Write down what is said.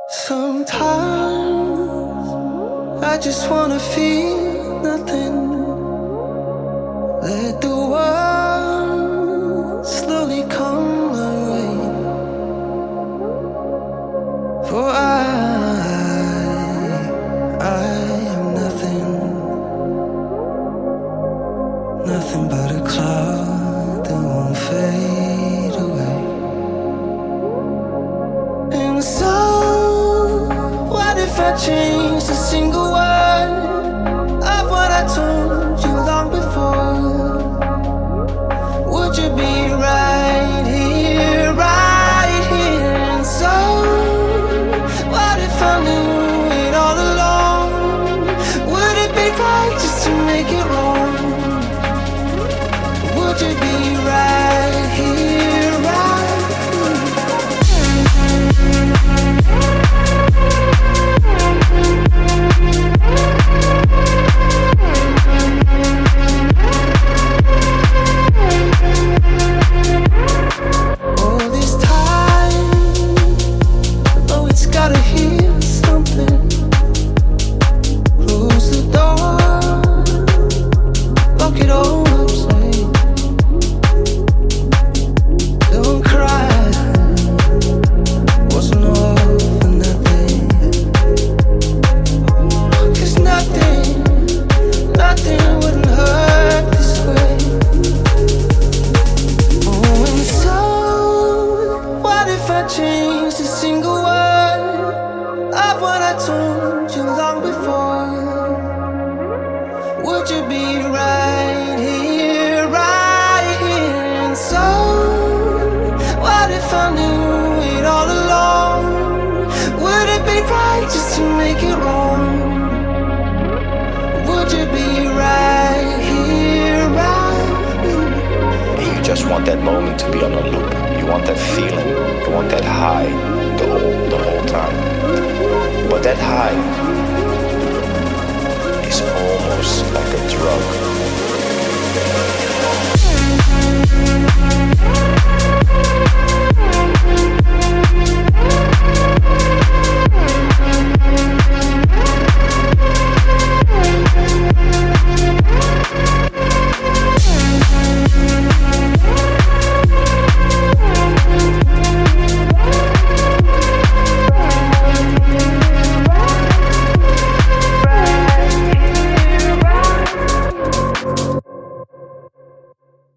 Sometimes I just wanna feel nothing. Let the world slowly come my way. For I am nothing, nothing but a cloud that won't fade away. And so, what if I changed a single word of what I told you long before? Would you be right here, right here? And so, what if I knew it all along? Would it be right just to make it wrong? Would you be right here, right here? All this time, oh, it's gotta hear something. Close the door, lock it all up, say, don't cry, wasn't all for nothing. 'Cause nothing wouldn't hurt this way. Oh, and so, what if I changed a single word of what I told you long before? Would you be right here, right here? And so, what if I knew it all along? Would it be right just to make it wrong? Would you be right here, right here? And you just want that moment to be on a loop. You want that feeling. You want that high the whole time. But that high is almost like a drug.